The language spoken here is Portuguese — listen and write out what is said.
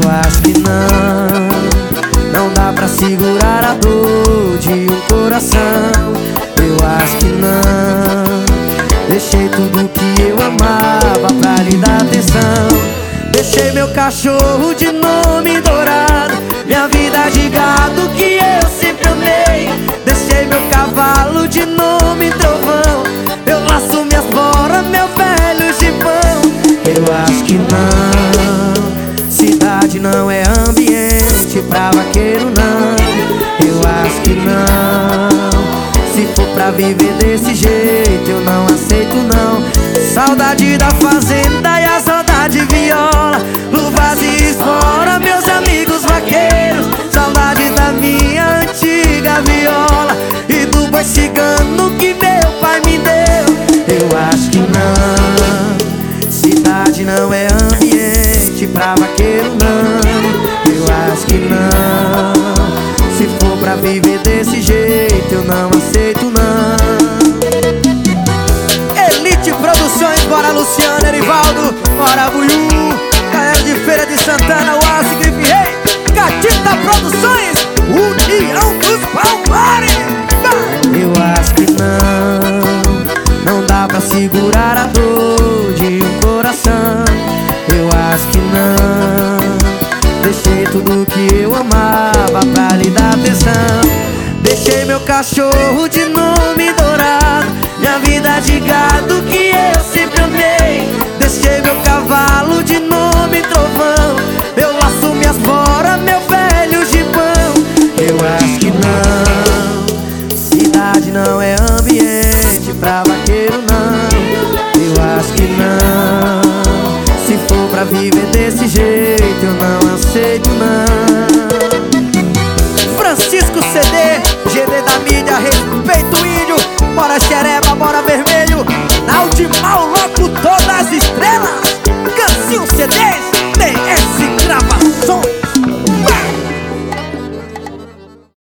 Eu acho que não dá pra segurar a dor de um coração. Eu acho que não. Deixei tudo que eu amava pra lhe dar atenção. Deixei meu cachorro de nome dourado, minha vida de gado que eu sempre amei. Deixei meu cavalo de nome trovão, meu laço, minhas boras, meu velho gibão. Eu acho que não. Cidade não é ambiente pra vaqueiro, não. Eu acho que não. Se for pra viver desse jeito, eu não aceito, não. Saudade da fazenda e a saudade viola, luvas e espora, meus amigos vaqueiros. Saudade da minha antiga viola e do boi cigano que meu pai me deu. Eu acho que não. Cidade não é ambiente pra vaqueiro, não. Eu acho que não. Se for pra viver desse jeito, eu não aceito, não. Elite Produções, bora Luciano, Erivaldo, bora Buiú, galera de Feira de Santana, Wallace, Grife Rei, Catita Produções, União dos Palmares. Eu acho que não dá pra segurar a dor de um coração. Eu acho que não. Deixei tudo que eu amava pra lhe dar atenção. Deixei meu cachorro de nome dourado, minha vida de gado que eu sempre amei. Deixei meu cavalo de nome trovão, meu laço, minhas boras, meu velho gibão. Eu acho que não. Cidade não é ambiente pra vaqueiro, não. Eu acho que não. Se for pra viver desse jeito, eu não aceito, não.